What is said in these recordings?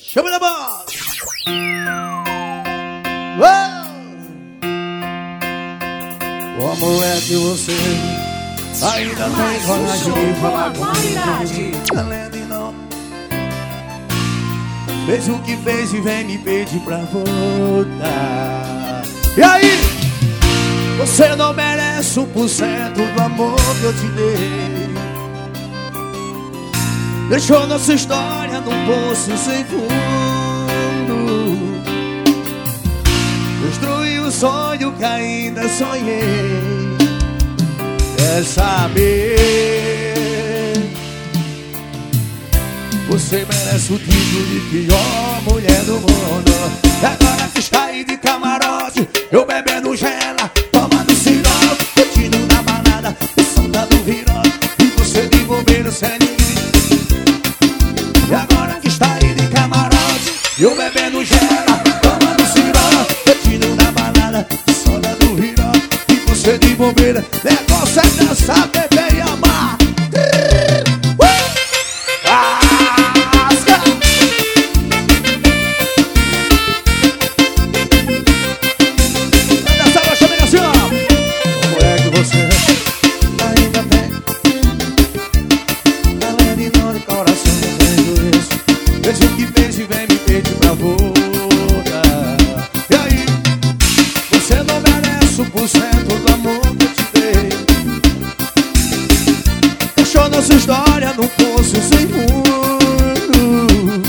Chama na bola! Como é que você ainda tem coragem de falar comigo? Além de não fez o que fez e vem me pedir pra voltar. E aí? Você não merece 1% do amor que eu te dei. Deixou nossa história num poço sem fundo. Destruiu o sonho que ainda sonhei. Quer saber? Você merece o título de pior mulher do mundo. E agora que está aí de camarote, eu bebendo gela, tomando sirope, curtindo na balada, o som da do virote, e você de bobeira sem ninguém. E agora que está aí de camarote, eu bebendo gela, tomando sirope, curtindo na balada, o som da do virote, e você de bobeira. Negócio é dançar, beber e amar. Fez o que fez e vem me pedir pra voltar. E aí? Você não merece 1% do amor que eu te dei. Deixou nossa história num poço sem fundo.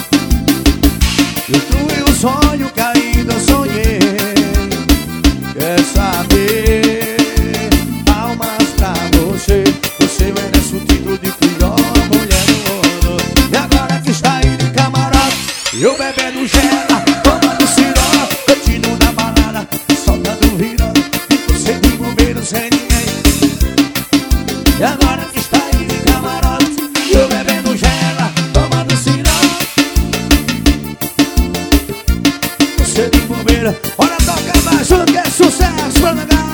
Destruiu o sonho que ainda sonhei. Quer saber? Palmas pra você. Você merece o título de pior mulher do mundo. E agora que está aí de camarote, eu bebendo gela, tomando sirope, curtindo na balada, soltando virote, e você de bobeira sem ninguém. E agora que está aí de camarote, eu bebendo gela, tomando sirope, você de bobeira. Olha, toca mais um que é sucesso pra negar.